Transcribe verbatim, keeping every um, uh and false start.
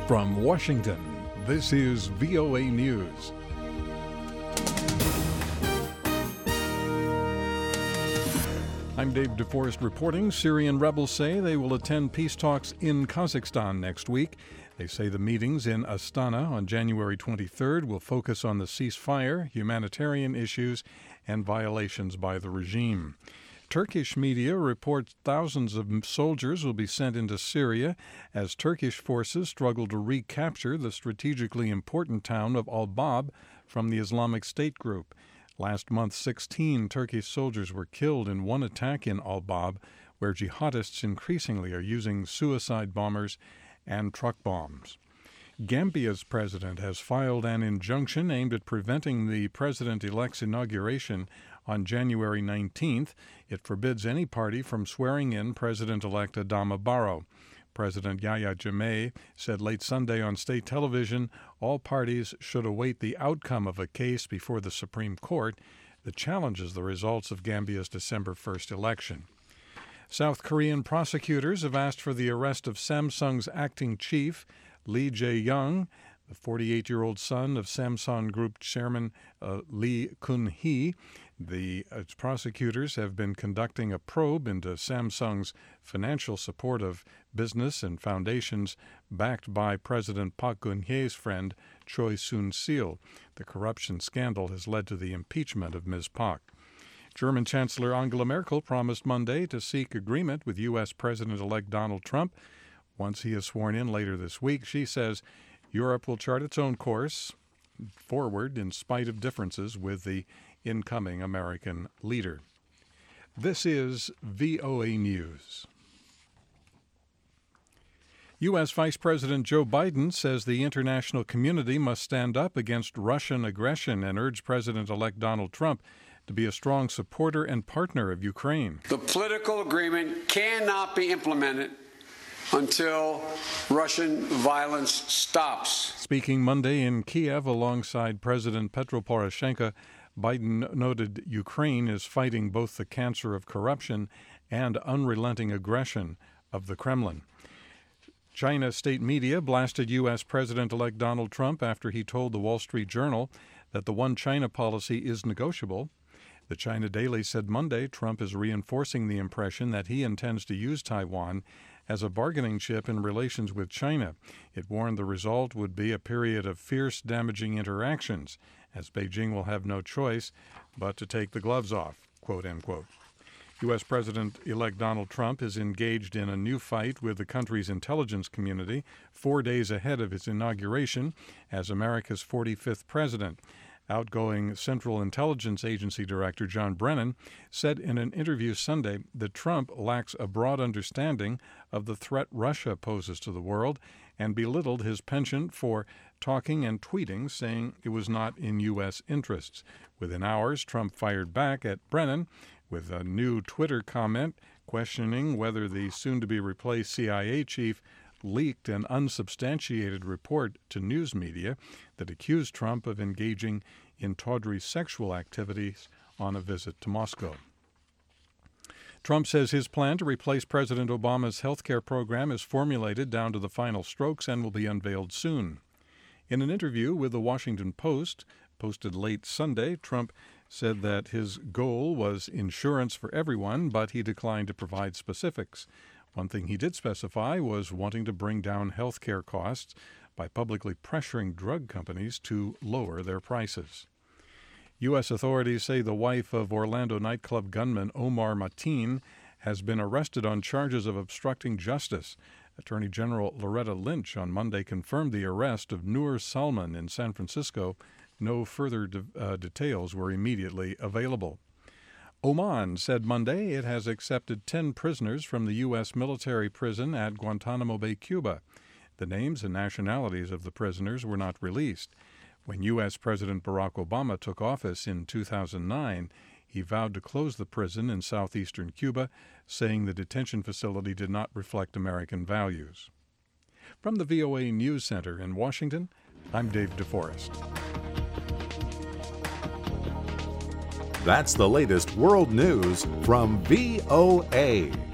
From Washington, this is V O A News. I'm Dave DeForest reporting. Syrian rebels say they will attend peace talks in Kazakhstan next week. They say the meetings in Astana on January twenty-third will focus on the ceasefire, humanitarian issues, and violations by the regime. Turkish media reports thousands of soldiers will be sent into Syria as Turkish forces struggle to recapture the strategically important town of Al-Bab from the Islamic State group. Last month, sixteen Turkish soldiers were killed in one attack in Al-Bab, where jihadists increasingly are using suicide bombers and truck bombs. Gambia's president has filed an injunction aimed at preventing the president-elect's inauguration on January nineteenth. It forbids any party from swearing in President-elect Adama Barrow. President Yahya Jammeh said late Sunday on state television all parties should await the outcome of a case before the Supreme Court that challenges the results of Gambia's December first election. South Korean prosecutors have asked for the arrest of Samsung's acting chief, Lee Jae-young, the forty-eight-year-old son of Samsung Group chairman uh, Lee Kun-hee. The uh, prosecutors have been conducting a probe into Samsung's financial support of business and foundations backed by President Park Geun-hye's friend Choi Soon-sil. The corruption scandal has led to the impeachment of Miz Park. German Chancellor Angela Merkel promised Monday to seek agreement with U S. President-elect Donald Trump. Once he is sworn in later this week, she says Europe will chart its own course forward in spite of differences with the incoming American leader. This is V O A News. U S. Vice President Joe Biden says the international community must stand up against Russian aggression and urge President-elect Donald Trump to be a strong supporter and partner of Ukraine. The political agreement cannot be implemented until Russian violence stops. Speaking Monday in Kiev alongside President Petro Poroshenko, Biden noted Ukraine is fighting both the cancer of corruption and unrelenting aggression of the Kremlin. China state media blasted U S. President-elect Donald Trump after he told the Wall Street Journal that the One China policy is negotiable. The China Daily said Monday Trump is reinforcing the impression that he intends to use Taiwan as a bargaining chip in relations with China. It warned the result would be a period of fierce, damaging interactions, as Beijing will have no choice but to take the gloves off, quote, unquote. U S. President-elect Donald Trump is engaged in a new fight with the country's intelligence community four days ahead of his inauguration as America's forty-fifth president. Outgoing Central Intelligence Agency Director John Brennan said in an interview Sunday that Trump lacks a broad understanding of the threat Russia poses to the world and belittled his penchant for talking and tweeting, saying it was not in U S interests. Within hours, Trump fired back at Brennan with a new Twitter comment questioning whether the soon-to-be-replaced C I A chief leaked an unsubstantiated report to news media that accused Trump of engaging in tawdry sexual activities on a visit to Moscow. Trump says his plan to replace President Obama's health care program is formulated down to the final strokes and will be unveiled soon. In an interview with the Washington Post, posted late Sunday, Trump said that his goal was insurance for everyone, but he declined to provide specifics. One thing he did specify was wanting to bring down health care costs by publicly pressuring drug companies to lower their prices. U S authorities say the wife of Orlando nightclub gunman Omar Mateen has been arrested on charges of obstructing justice. Attorney General Loretta Lynch on Monday confirmed the arrest of Noor Salman in San Francisco. No further de- uh, details were immediately available. Oman said Monday it has accepted ten prisoners from the U S military prison at Guantanamo Bay, Cuba. The names and nationalities of the prisoners were not released. When U S. President Barack Obama took office in two thousand nine, he vowed to close the prison in southeastern Cuba, saying the detention facility did not reflect American values. From the V O A News Center in Washington, I'm Dave DeForest. That's the latest world news from V O A.